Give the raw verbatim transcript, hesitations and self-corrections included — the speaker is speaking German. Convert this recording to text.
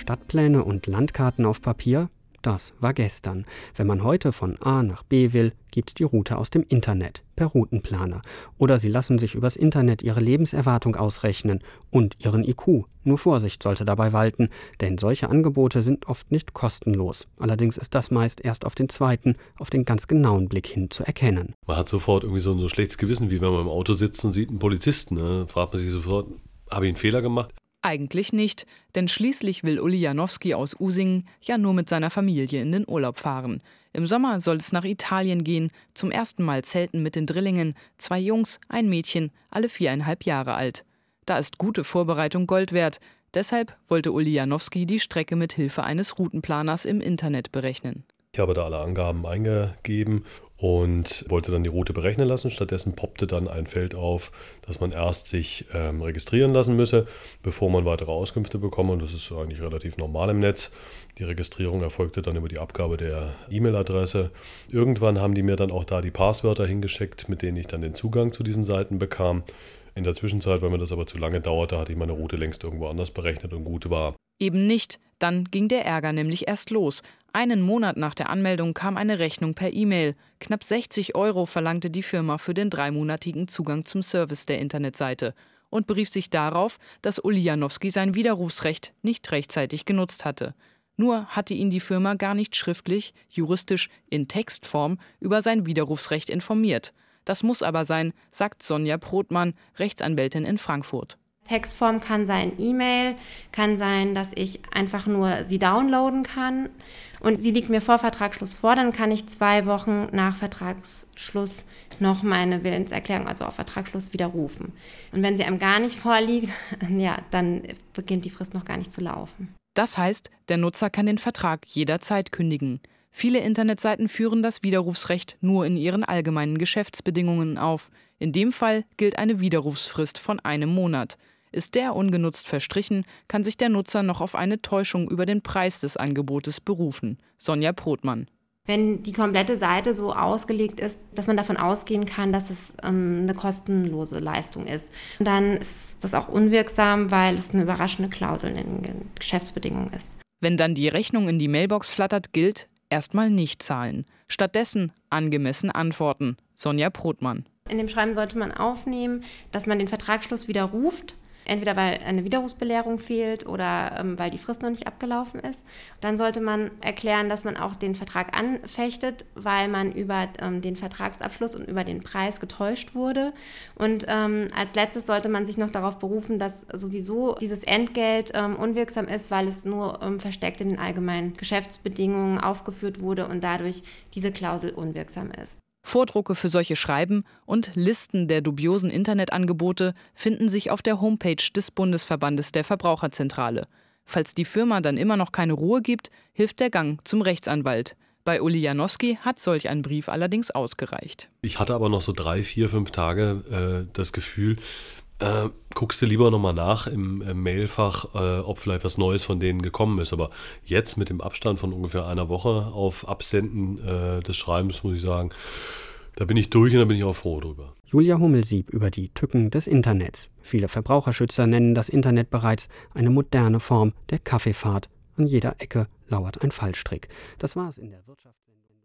Stadtpläne und Landkarten auf Papier? Das war gestern. Wenn man heute von A nach B will, gibt's die Route aus dem Internet, per Routenplaner. Oder Sie lassen sich übers Internet Ihre Lebenserwartung ausrechnen und Ihren I Q. Nur Vorsicht sollte dabei walten, denn solche Angebote sind oft nicht kostenlos. Allerdings ist das meist erst auf den zweiten, auf den ganz genauen Blick hin zu erkennen. Man hat sofort irgendwie so ein so schlechtes Gewissen, wie wenn man im Auto sitzt und sieht einen Polizisten. Ne? Fragt man sich sofort, habe ich einen Fehler gemacht? Eigentlich nicht, denn schließlich will Uli Janowski aus Usingen ja nur mit seiner Familie in den Urlaub fahren. Im Sommer soll es nach Italien gehen, zum ersten Mal zelten mit den Drillingen, zwei Jungs, ein Mädchen, alle viereinhalb Jahre alt. Da ist gute Vorbereitung Gold wert. Deshalb wollte Uli Janowski die Strecke mit Hilfe eines Routenplaners im Internet berechnen. Ich habe da alle Angaben eingegeben und wollte dann die Route berechnen lassen. Stattdessen poppte dann ein Feld auf, dass man erst sich ähm, registrieren lassen müsse, bevor man weitere Auskünfte bekomme. Und das ist eigentlich relativ normal im Netz. Die Registrierung erfolgte dann über die Abgabe der E-Mail-Adresse. Irgendwann haben die mir dann auch da die Passwörter hingeschickt, mit denen ich dann den Zugang zu diesen Seiten bekam. In der Zwischenzeit, weil mir das aber zu lange dauerte, hatte ich meine Route längst irgendwo anders berechnet und gut war. Eben nicht. Dann ging der Ärger nämlich erst los. Einen Monat nach der Anmeldung kam eine Rechnung per E-Mail. Knapp sechzig Euro verlangte die Firma für den dreimonatigen Zugang zum Service der Internetseite und berief sich darauf, dass Uli Janowski sein Widerrufsrecht nicht rechtzeitig genutzt hatte. Nur hatte ihn die Firma gar nicht schriftlich, juristisch in Textform über sein Widerrufsrecht informiert. Das muss aber sein, sagt Sonja Brotmann, Rechtsanwältin in Frankfurt. Textform kann sein E-Mail, kann sein, dass ich einfach nur sie downloaden kann und sie liegt mir vor Vertragsschluss vor, dann kann ich zwei Wochen nach Vertragsschluss noch meine Willenserklärung, also auf Vertragsschluss, widerrufen. Und wenn sie einem gar nicht vorliegt, ja, dann beginnt die Frist noch gar nicht zu laufen. Das heißt, der Nutzer kann den Vertrag jederzeit kündigen. Viele Internetseiten führen das Widerrufsrecht nur in ihren allgemeinen Geschäftsbedingungen auf. In dem Fall gilt eine Widerrufsfrist von einem Monat. Ist der ungenutzt verstrichen, kann sich der Nutzer noch auf eine Täuschung über den Preis des Angebotes berufen. Sonja Brotmann. Wenn die komplette Seite so ausgelegt ist, dass man davon ausgehen kann, dass es ähm, eine kostenlose Leistung ist, dann ist das auch unwirksam, weil es eine überraschende Klausel in den Geschäftsbedingungen ist. Wenn dann die Rechnung in die Mailbox flattert, gilt erstmal nicht zahlen. Stattdessen angemessen antworten. Sonja Brotmann. In dem Schreiben sollte man aufnehmen, dass man den Vertragsschluss widerruft. Entweder weil eine Widerrufsbelehrung fehlt oder ähm, weil die Frist noch nicht abgelaufen ist. Dann sollte man erklären, dass man auch den Vertrag anfechtet, weil man über ähm, den Vertragsabschluss und über den Preis getäuscht wurde. Und ähm, als letztes sollte man sich noch darauf berufen, dass sowieso dieses Entgelt ähm, unwirksam ist, weil es nur ähm, versteckt in den allgemeinen Geschäftsbedingungen aufgeführt wurde und dadurch diese Klausel unwirksam ist. Vordrucke für solche Schreiben und Listen der dubiosen Internetangebote finden sich auf der Homepage des Bundesverbandes der Verbraucherzentrale. Falls die Firma dann immer noch keine Ruhe gibt, hilft der Gang zum Rechtsanwalt. Bei Uli Janowski hat solch ein Brief allerdings ausgereicht. Ich hatte aber noch so drei, vier, fünf Tage äh, das Gefühl, äh, guckst du lieber nochmal nach im, im Mailfach, äh, ob vielleicht was Neues von denen gekommen ist. Aber jetzt mit dem Abstand von ungefähr einer Woche auf Absenden äh, des Schreibens, muss ich sagen, da bin ich durch und da bin ich auch froh drüber. Julia Hummelsieb über die Tücken des Internets. Viele Verbraucherschützer nennen das Internet bereits eine moderne Form der Kaffeefahrt. An jeder Ecke lauert ein Fallstrick. Das war es in der Wirtschaft.